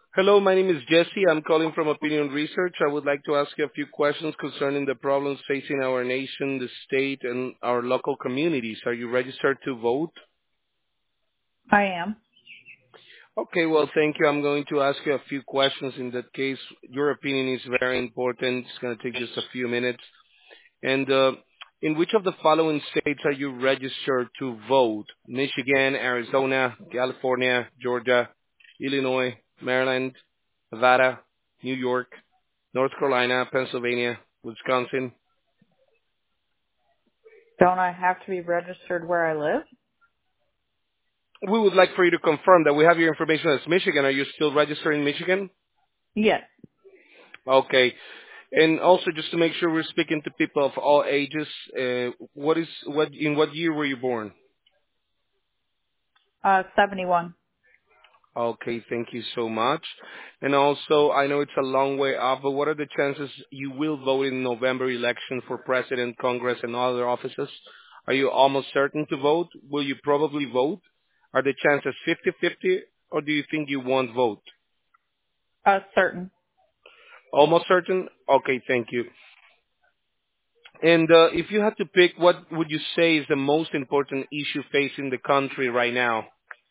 Hello, my name is Jesse. I'm calling from Opinion Research. I would like to ask you a few questions concerning the problems facing our nation, the state, and our local communities. Are you registered to vote? I am. Okay, well, thank you. I'm going to ask you a few questions. In that case, your opinion is very important. It's going to take just a few minutes. And in which of the following states are you registered to vote? Michigan, Arizona, California, Georgia, Illinois, Maryland, Nevada, New York, North Carolina, Pennsylvania, Wisconsin. Don't I have to be registered where I live? We would like for you to confirm that we have your information as Michigan. Are you still registered in Michigan? Yes. Okay. And also, just to make sure we're speaking to people of all ages, in what year were you born? 71. Okay, thank you so much. And also, I know it's a long way off, but what are the chances you will vote in November election for president, Congress, and other offices? Are you almost certain to vote? Will you probably vote? Are the chances 50-50, or do you think you won't vote? Certain. Almost certain? Okay, thank you. And if you had to pick, what would you say is the most important issue facing the country right now?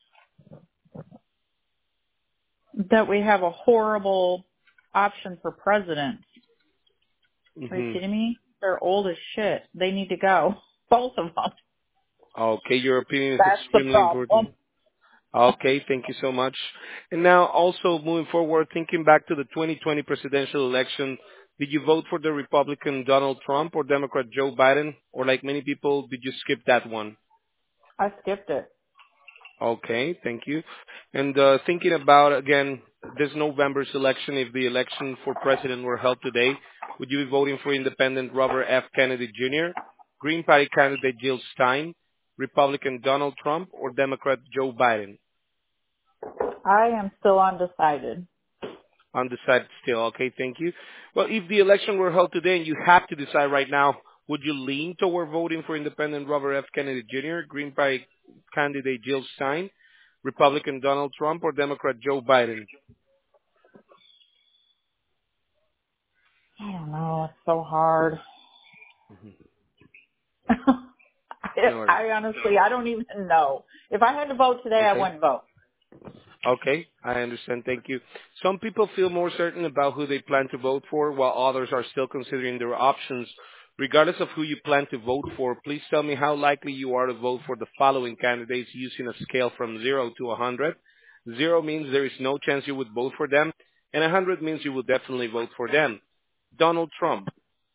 That we have a horrible option for president. Are you Hmm. kidding me? They're old as shit. They need to go. Both of them. Okay, your opinion is That's the extremely important. problem. Okay, thank you so much. And now also moving forward, thinking back to the 2020 presidential election, did you vote for the Republican Donald Trump or Democrat Joe Biden? Or like many people, did you skip that one? I skipped it. Okay, thank you. And thinking about, again, this November's election, if the election for president were held today, would you be voting for independent Robert F. Kennedy Jr., Green Party candidate Jill Stein, Republican Donald Trump, or Democrat Joe Biden? I am still undecided. Undecided still. Okay, thank you. Well, if the election were held today and you have to decide right now, would you lean toward voting for independent Robert F. Kennedy Jr., Green Party candidate Jill Stein, Republican Donald Trump, or Democrat Joe Biden? I don't know. It's so hard. Mhm. I, No worries. I honestly, I don't even know. If I had to vote today, I Okay. wouldn't vote. Okay, I understand. Thank you. Some people feel more certain about who they plan to vote for, while others are still considering their options. Regardless of who you plan to vote for, please tell me how likely you are to vote for the following candidates using a scale from 0 to 100. 0 means there is no chance you would vote for them, and 100 means you would definitely vote for them. Donald Trump.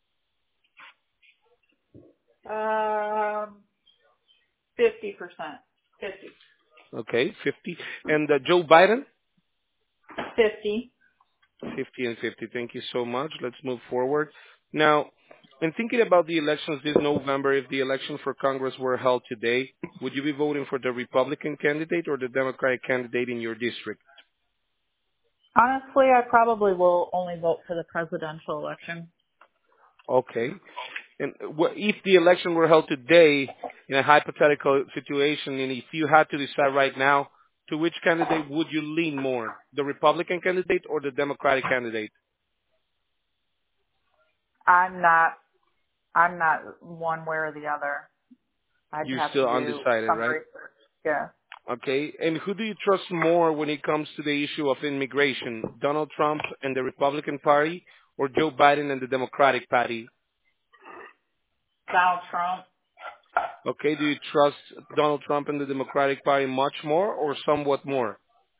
Um, 50%. 50. Okay, 50. And Joe Biden? 50. 50 and 50. Thank you so much. Let's move forward. Now, in thinking about the elections this November, if the election for Congress were held today, would you be voting for the Republican candidate or the Democratic candidate in your district? Honestly, I probably will only vote for the presidential election. Okay. And if the election were held today in a hypothetical situation, and if you had to decide right now, to which candidate would you lean more, the Republican candidate or the Democratic candidate? I'm not, I'm not one way or the other. I'd You're have to still do undecided, some right? research. Yeah. Okay. And who do you trust more when it comes to the issue of immigration? Donald Trump and the Republican Party or Joe Biden and the Democratic Party? Donald Trump Okay. Do you trust Donald Trump and the Democratic Party much more or somewhat more?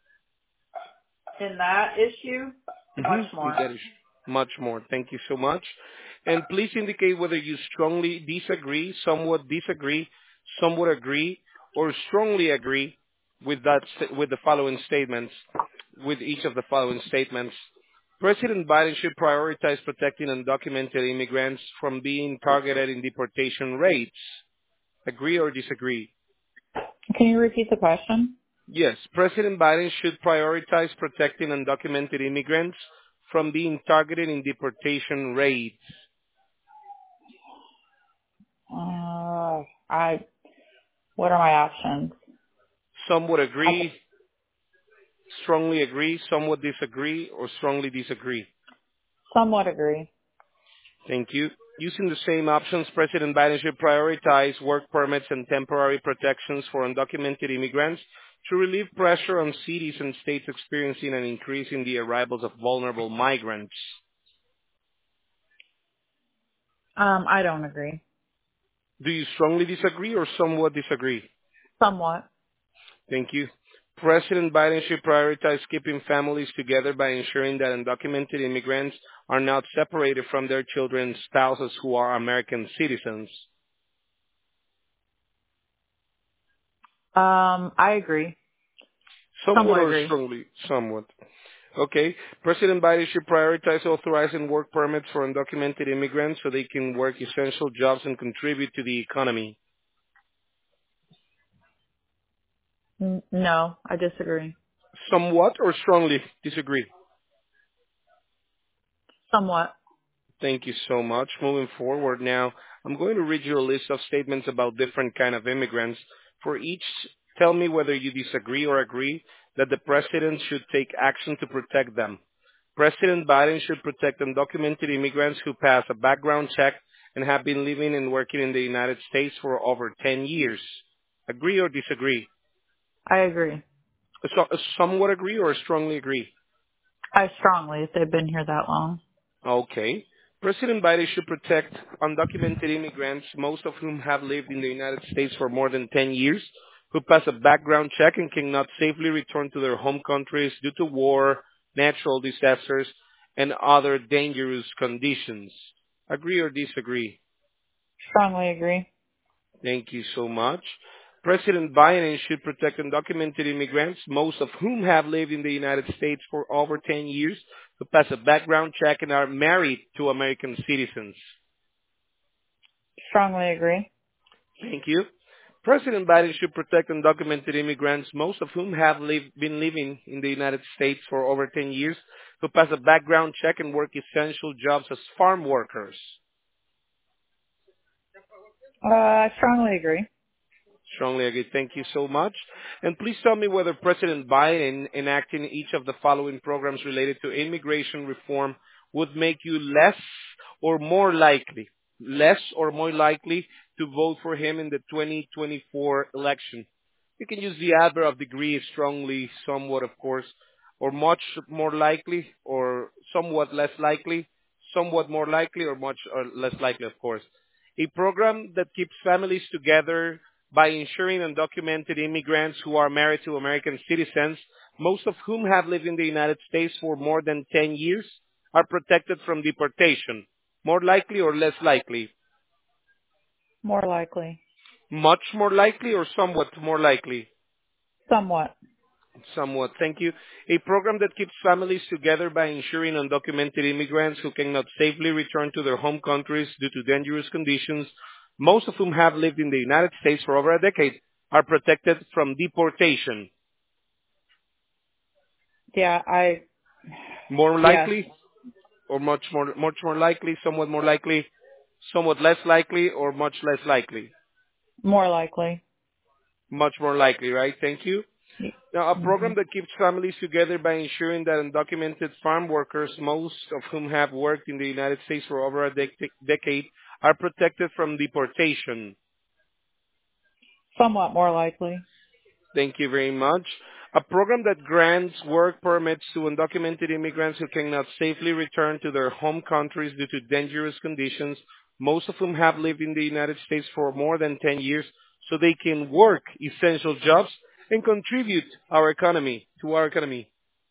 in that issue, much more. That is much more. Thank you so much. And please indicate whether you strongly disagree, somewhat agree, or strongly agree with with the following statements, with each of the following statements. President Biden should prioritize protecting undocumented immigrants from being targeted in deportation rates. Agree or disagree? Can you repeat the question? Yes, President Biden should prioritize protecting undocumented immigrants from being targeted in deportation raids. I, what are my options? Some would I, agree, strongly agree, somewhat disagree, or strongly disagree? Somewhat agree. Thank you. Using the same options, President Biden should prioritize work permits and temporary protections for undocumented immigrants to relieve pressure on cities and states experiencing an increase in the arrivals of vulnerable migrants. I don't agree. Do you strongly disagree or somewhat disagree? Somewhat. Thank you. President Biden should prioritize keeping families together by ensuring that undocumented immigrants are not separated from their children and spouses who are American citizens. I agree. Somewhat Somewhat or agree. strongly? Somewhat. Okay. President Biden should prioritize authorizing work permits for undocumented immigrants so they can work essential jobs and contribute to the economy. No, I disagree. Somewhat or strongly disagree? Somewhat. Thank you so much. Moving forward now, I'm going to read you a list of statements about different kind of immigrants. For each, tell me whether you disagree or agree that the president should take action to protect them. President Biden should protect undocumented immigrants who pass a background check and have been living and working in the United States for over 10 years. Agree or disagree? I agree. Somewhat agree or strongly agree? I strongly, if they've been here that long. Okay. President Biden should protect undocumented immigrants, most of whom have lived in the United States for more than 10 years, who pass a background check and cannot safely return to their home countries due to war, natural disasters, and other dangerous conditions. Agree or disagree? Strongly agree. Thank you so much. President Biden should protect undocumented immigrants, most of whom have lived in the United States for over 10 years, who pass a background check and are married to American citizens. Strongly agree. Thank you. President Biden should protect undocumented immigrants, most of whom have been living in the United States for over 10 years, who pass a background check and work essential jobs as farm workers. I strongly agree. Strongly agree. Thank you so much. And please tell me whether President Biden enacting each of the following programs related to immigration reform would make you less or more likely to vote for him in the 2024 election. You can use the adverb of degree, strongly, somewhat, of course, or much more likely, or somewhat less likely, somewhat more likely, or much or less likely, of course. A program that keeps families together by ensuring undocumented immigrants who are married to American citizens, most of whom have lived in the United States for more than 10 years, are protected from deportation. More likely or less likely? More likely. Much more likely or somewhat more likely? Somewhat. Somewhat. Thank you. A program that keeps families together by ensuring undocumented immigrants who cannot safely return to their home countries due to dangerous conditions, most of whom have lived in the United States for over a decade, are protected from deportation. Yeah, More yes. likely or much more likely, somewhat less likely, or much less likely? More likely. Much more likely, right? Thank you. Now, a Mm-hmm. program that keeps families together by ensuring that undocumented farm workers, most of whom have worked in the United States for over a decade, are protected from deportation. Somewhat more likely. Thank you very much. A program that grants work permits to undocumented immigrants who cannot safely return to their home countries due to dangerous conditions, most of whom have lived in the United States for more than 10 years, so they can work essential jobs and contribute to our economy.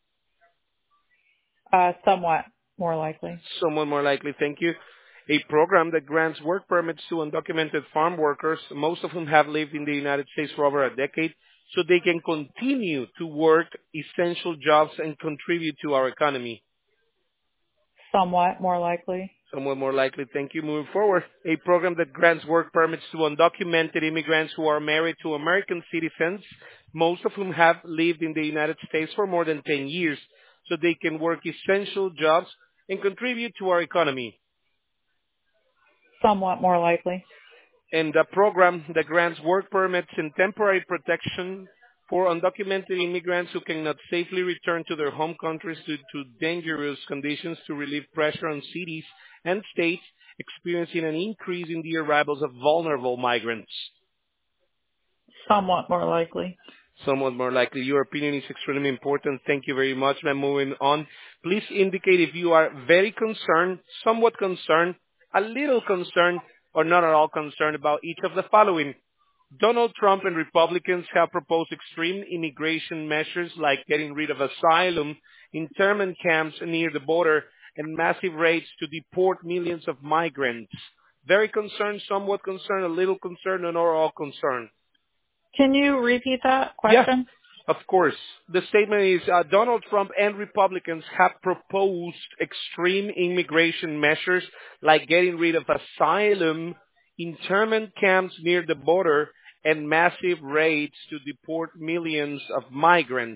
Somewhat more likely. Someone more likely, thank you. A program that grants work permits to undocumented farm workers, most of whom have lived in the United States for over a decade, so they can continue to work essential jobs and contribute to our economy. Somewhat more likely. Someone more likely, thank you. Moving forward, a program that grants work permits to undocumented immigrants who are married to American citizens, most of whom have lived in the United States for more than 10 years, so they can work essential jobs and contribute to our economy. Somewhat more likely. And a program that grants work permits and temporary protection For undocumented immigrants who cannot safely return to their home countries due to dangerous conditions to relieve pressure on cities and states experiencing an increase in the arrivals of vulnerable migrants. Somewhat more likely. Somewhat more likely. Your opinion is extremely important. Thank you very much. Now moving on. Please indicate if you are very concerned, somewhat concerned, a little concerned, or not at all concerned about each of the following. Donald Trump and Republicans have proposed extreme immigration measures like getting rid of asylum, internment camps near the border, and massive raids to deport millions of migrants. Very concerned, somewhat concerned, a little concerned, and not all concerned. Can you repeat that Yes, question? of course. The statement is Donald Trump and Republicans have proposed extreme immigration measures like getting rid of asylum, internment camps near the border, and massive raids to deport millions of migrants.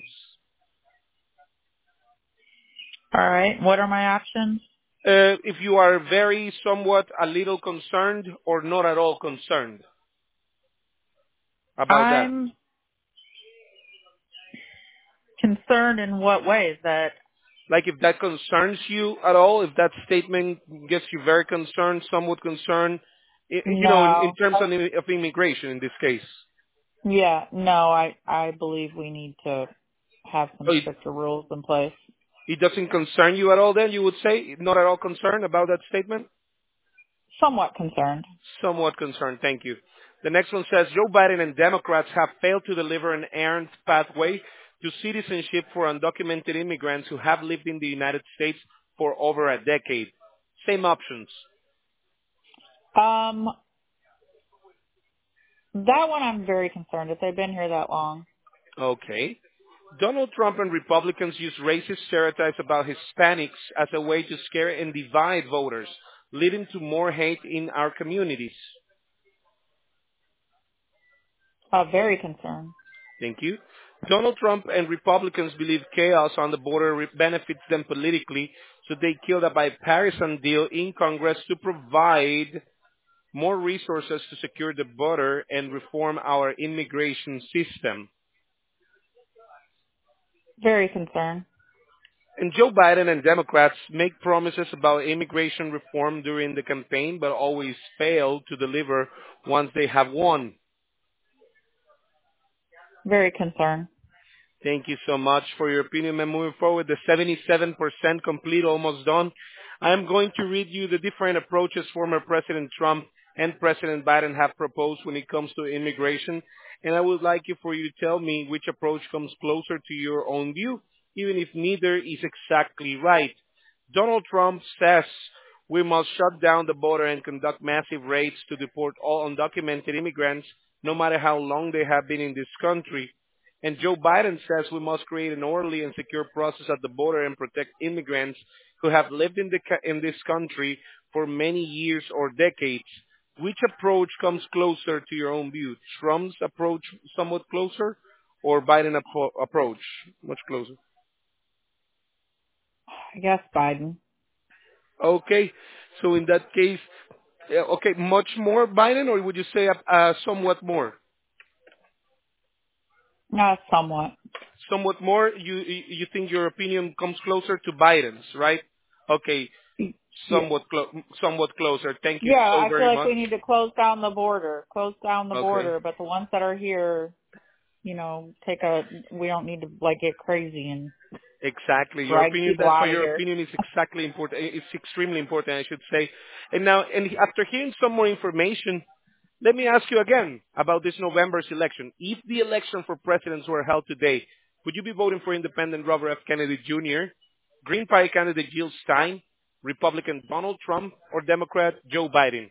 All right. What are my options? If you are very, somewhat, a little concerned, or not at all concerned about that. I'm concerned in what ways? That Like if that concerns you at all, if that statement gets you very concerned, somewhat concerned, in no. terms of immigration in this case. Yeah, no, I believe we need to have some So stricter rules in place. it doesn't concern you at all then, you would say? Not at all concerned about that statement? Somewhat concerned. Somewhat concerned, thank you. The next one says, Joe Biden and Democrats have failed to deliver an errant pathway to citizenship for undocumented immigrants who have lived in the United States for over a decade. Same options. That one I'm very concerned if they've been here that long. Okay. Donald Trump and Republicans use racist stereotypes about Hispanics as a way to scare and divide voters, leading to more hate in our communities. Very concerned. Thank you. Donald Trump and Republicans believe chaos on the border benefits them politically, so they killed a bipartisan deal in Congress to provide more resources to secure the border and reform our immigration system. Very concerned. And Joe Biden and Democrats make promises about immigration reform during the campaign, but always fail to deliver once they have won. Very concerned. Thank you so much for your opinion. And moving forward, the 77% complete, almost done. I am going to read you the different approaches former President Trump and President Biden have proposed when it comes to immigration. And I would like you for you to tell me which approach comes closer to your own view, even if neither is exactly right. Donald Trump says we must shut down the border and conduct massive raids to deport all undocumented immigrants, no matter how long they have been in this country. And Joe Biden says we must create an orderly and secure process at the border and protect immigrants who have lived in this country for many years or decades. Which approach comes closer to your own view? Trump's approach somewhat closer, or Biden approach much closer? I guess Biden. Okay, so in that case, okay, much more Biden, or would you say somewhat more? Somewhat. Somewhat more. You think your opinion comes closer to Biden's, right? Okay, Yeah. somewhat closer. Thank you Yeah, so I feel very like much. we need to close down the border. Close down the Okay. border, but the ones that are here, we don't need to get crazy and Exactly. Your drag opinion, people that's why out of your here. opinion is exactly important. It's extremely important, I should say. And now, and after hearing some more information, let me ask you again about this November's election. If the election for presidents were held today, would you be voting for independent Robert F. Kennedy Jr., Green Party candidate Jill Stein, Republican Donald Trump, or Democrat Joe Biden?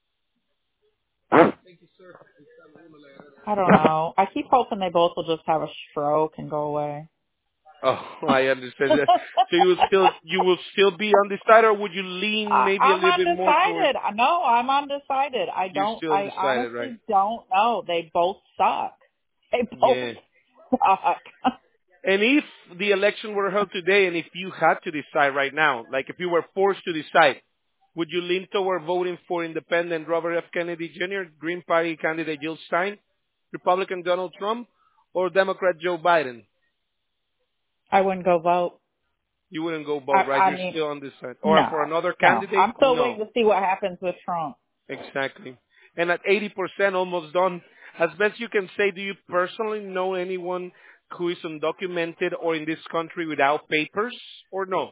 I don't know. I keep hoping they both will just have a stroke and go away. Oh, I understand that. So you will still be undecided, or would you lean maybe a I'm little bit more toward? undecided. No, I'm undecided. You're still I undecided, right? honestly don't know. They both suck. They both Yeah. suck. And if the election were held today, and if you had to decide right now, like if you were forced to decide, would you lean toward voting for independent Robert F. Kennedy Jr., Green Party candidate Jill Stein, Republican Donald Trump, or Democrat Joe Biden? I wouldn't go vote. You wouldn't go vote, right? I You're mean, still on this side. Or for no, another no. candidate? I'm still waiting No. to see what happens with Trump. Exactly. And at 80%, almost done. As best you can say, do you personally know anyone who is undocumented or in this country without papers, or no?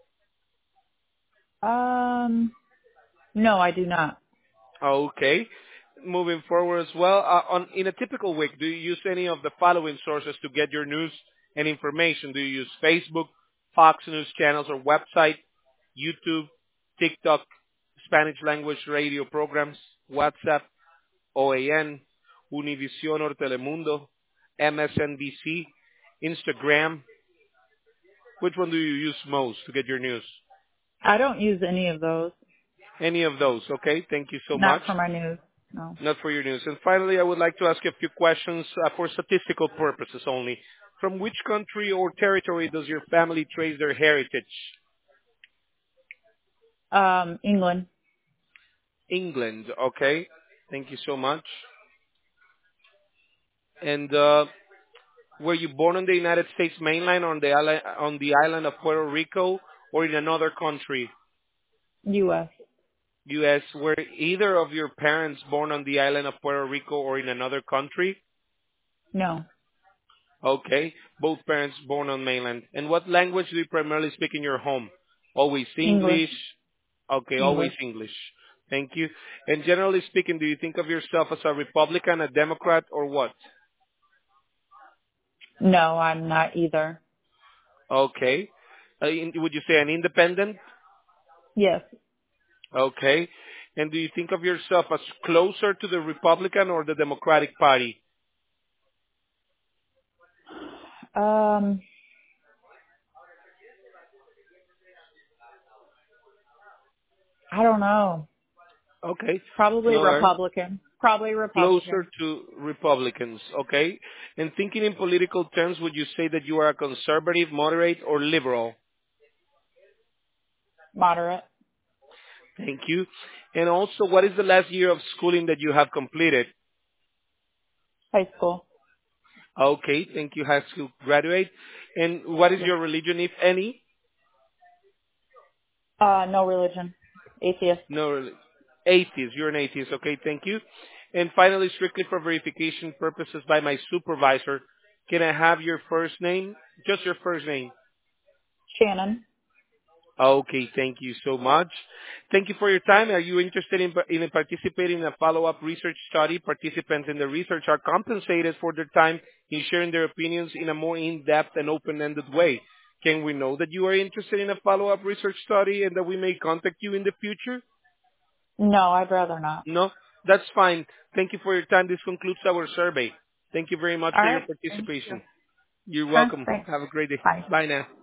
No, I do not. Okay. Moving forward as well, in a typical week, do you use any of the following sources to get your news and information? Do you use Facebook, Fox News channels or website, YouTube, TikTok, Spanish language radio programs, WhatsApp, OAN, Univision or Telemundo, MSNBC, Instagram? Which one do you use most to get your news? I don't use any of those. Any of those, okay? Thank you so Not much. for my news. No. Not for your news. And finally, I would like to ask you a few questions for statistical purposes only. From which country or territory does your family trace their heritage? England. England, okay? Thank you so much. And were you born on the United States mainland, on the island of Puerto Rico, or in another country? U.S. U.S. Were either of your parents born on the island of Puerto Rico or in another country? No. Okay. Both parents born on mainland. And what language do you primarily speak in your home? Always English. English? Okay, always English. English. Thank you. And generally speaking, do you think of yourself as a Republican, a Democrat, or what? No, I'm not either. Okay. Would you say an independent? Yes. Okay. And do you think of yourself as closer to the Republican or the Democratic Party? Um, I don't know. Okay. Probably No worries. Republican. Probably Closer Republican. to Republicans, okay? And thinking in political terms, would you say that you are a conservative, moderate, or liberal? Moderate. Thank you. And also, what is the last year of schooling that you have completed? High school. Okay, thank you, high school graduate. And what is Yes. your religion, if any? No religion. Atheist. No, atheist. You're an atheist. Okay, thank you. And finally, strictly for verification purposes by my supervisor, can I have your first name? Just your first name. Shannon. Okay, thank you so much. Thank you for your time. Are you interested in participating in a follow-up research study? Participants in the research are compensated for their time in sharing their opinions in a more in-depth and open-ended way. Can we know that you are interested in a follow-up research study and that we may contact you in the future? No, I'd rather not. No? That's fine. Thank you for your time. This concludes our survey. Thank you very much All for your right. Thank you. participation. You're Sure. welcome. Thanks. Have a great day. Bye. Bye now.